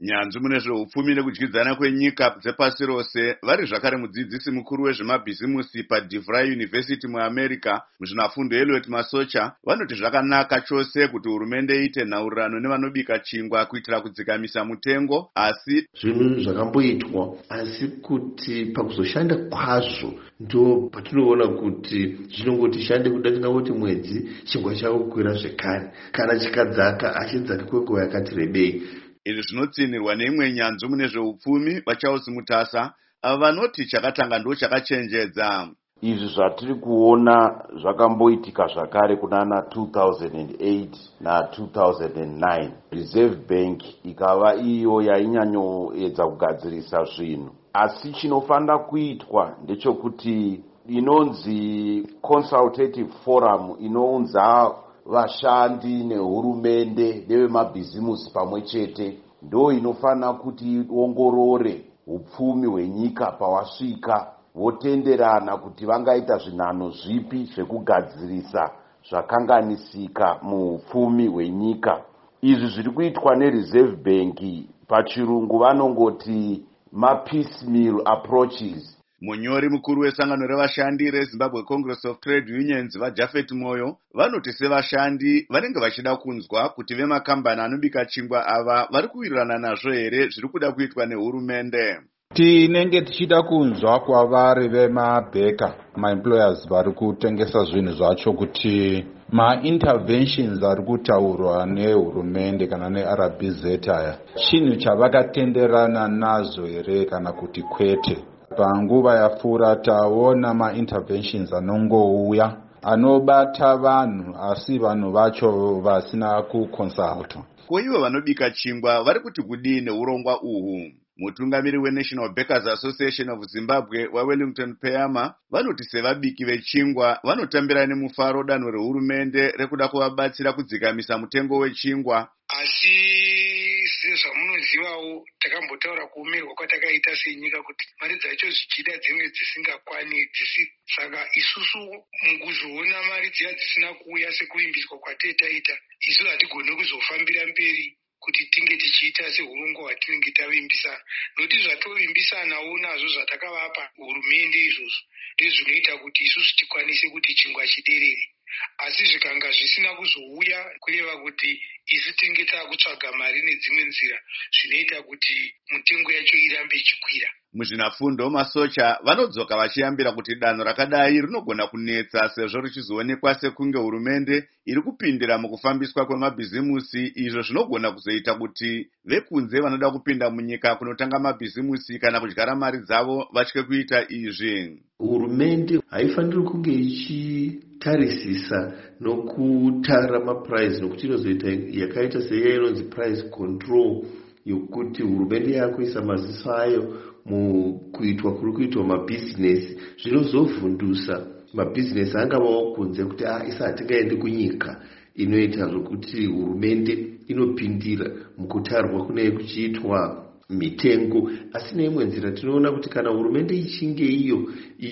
Nyanzvi mune zveupfumi nekudyidzana kwenyika dzepasi rose vari zvakare mudzidzisi mukuru wezvemabhizimusi paDeVry University muAmerica, muzvinafundo Elliot Masocha, vanoti zvakanaka chose kuti hurumende iite nhaurirano nevanobika chingwa kuitira kudzikamisa mutengo, asi zvinhu zvakamboitwa, asi kuti pakuzoshanda kwazvo ndo patinoona kuti zvinongoti shande kuda tingangoti mwedzi chingwa chakukwira zvekare, kana chikadzaka achidzaki kwenguva yakati rebei. Izvi zvinotsinirwa neimwe nyanzvi mune zveupfumi vaCharles Mutasa, ava vanoti chakatanga ndo chakachenjedza. Izvi zvatiri kuona zvakamboitika zvakare kunana 2008 na 2009. Reserve Bank ikava iyo yainyanyoedza kugadzirisa zvinhu, asi chinofanira kuitwa ndechekuti inonzi Consultative Forum inounza vashandi nehurumende nevemabhizimusi pamwe chete ndo inofanira kuti iongorore upfumi hwenyika pawasvika, votenderana kuti vangaita zvinhanho zvipi zvekugadzirisa zvakanganisika muupfumi hwenyika. Izvi zviri kuitwa neReserve Bank pachirungu vanongoti mapiecemeal approaches. Munyori mukuru wesangano revashandi reZimbabwe Congress of Trade Unions vaJafet Moyo vanoti sevashandi vanenge vachida kunzwa kuti vemakambani anobika chingwa ava vari kuwirirana nazvo here zviri kuda kuitwa nehurumende. Tinenge tichida kunzwa kwavari vemabheka maemployers vari kutengesa zvinhu zvacho kuti ma-interventions ari kutaurwa nehurumende kana neRBZ aya chinhu chavakatenderana nazo here kana kuti kwete. Panguva yapfuura taona ma-interventions anongouya anobata vanhu asi vanhu vacho vasina kuconsulta. Koivo vanobika chingwa vari kuti kudii neurongwa uhu? Mutungamiri weNational Bakers Association of Zimbabwe waWellington Payama vanoti sevabiki vechingwa vanotambira nemufaro danho rehurumende rekuda kuvabatsira kudzikamisa mutengo wechingwa. Asi sezvamunozivawo takambotaura kuumirwa kwatakaita senyika kuti mari dzacho zvichida dzimwe dzisingakwani saka isusu mukuzoona mari dziya dzisina kuuya sekuvimbiswa kwatetaita isu hatigone kuzofambira mberi kuti tinge tichiita sehurongwa hwatinenge tavimbisana, nokuti zvatovimbisanawo nazvo zvatakavapa hurumende izvozvo ndezvinoita kuti isusu tikwanise kuti chingwa chiderere. Asi zvikanga zvisina kuzouya kureva kuti isu tinge takutsvaga mari nedzimwe nzira zvinoita kuti mutengo yacho irambe ichikwira. Muzvinafundo Masocha vanodzoka vachiyambira kuti danho rakadai rinogona kunetsa sezvo richizoonekwa sekunge hurumende iri kupindira mukufambiswa kwemabhizimusi, izvo zvinogona kuzoita kuti vekunze vanoda kupinda munyika kunotanga mabhizimusi kana kudyara mari dzavo vatye kuita izvi. Hurumende haifaniri kunge ichitarisisa nokutara maprice nokuti inozoita yakaita seiya inonzi price control yokuti hurumende yakuisa maziso ayo mukuitwa kuri kuitwa mabhizinesi zvinozovhundusa mabhizinesi angavawo kunze kuti isa hatingaendi kunyika inoita zvokuti hurumende inopindira mukutarwa kune kuchiitwa mitengo. Asi neimwe nzira tinoona kuti kana hurumende ichinge iyo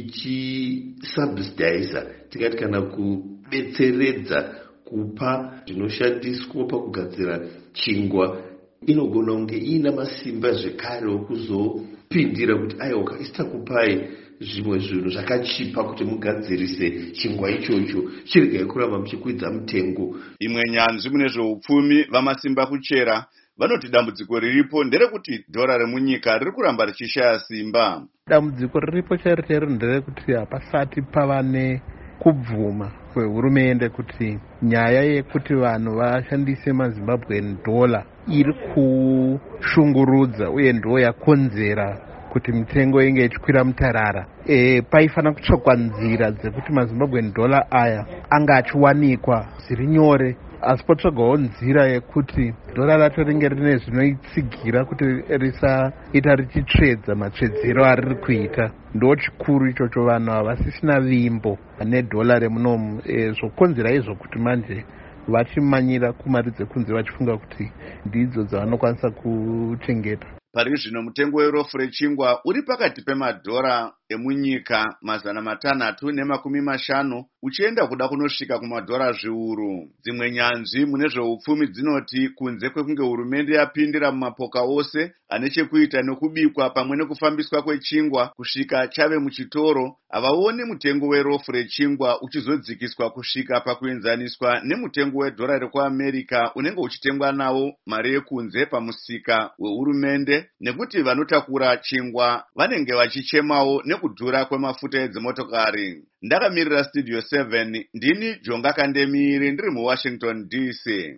ichisubsidiza, tingati kana kubetseredza kupa zvinoshandiswa pakugadzira chingwa, inogona kunge ina masimba zvekare okuzopindira kuti aiwa isitakupai zvimwe zvinhu zvakachipa kuti mugadzirise chingwa ichocho chirigai kuramba muchikwidza mutengo. Imwe nyanzvi mune zveupfumi vamasimba kuchera vanoti dambudziko riripo nderekuti dhora remunyika riri kuramba richishaya simba. Dambudziko riripo chairo nderekuti hapasati pava nekubvuma kwehurumende kuti nyaya yekuti vanhu vashandise maZimbabwean dollar iri kushungurudza uye ndo yakonzera kuti mitengo inge ichikwira mutarara. Paifanira kutsvakwa nzira dzekuti maZimbabwean dollar aya anga achiwanikwa zviri nyore, asi potsvagawo nzira yekuti dhora racho ringe rine zvinoitsigira kuti risaita richitsvedza matsvedzero ariri kuita. Ndo chikuru ichocho, vanhu havasisina vimbo nedhora remunomu, zvokonzera izvo kuti manje vachimanyira kumari dzekunze vachifunga kuti ndidzo dzavanokwanisa kuchengeta. Pari zvino mutengo werofu rechingwa uri pakati pemadhora emunyika 650 uchienda kuda kunosvika kumadhora zviuru. Dzimwe nyanzvi mune zveupfumi dzinoti kunze kwekunge hurumende yapindira mumapoka ose ane chekuita nekubikwa pamwe nekufambiswa kwechingwa kusvika chave muchitoro, havaoni mutengo werofu rechingwa uchizodzikiswa kusvika pakuenzaniswa nemutengo wedhora rekuAmerica unenge uchitengwa nawo mari yekunze pamusika wehurumende, nekuti vanotakura chingwa vanenge vachichemawo nekudhura kwemafuta edzimotokari. Ndakamirira Studio 7, ndini Jonga Kandemiri ndiri muWashington DC.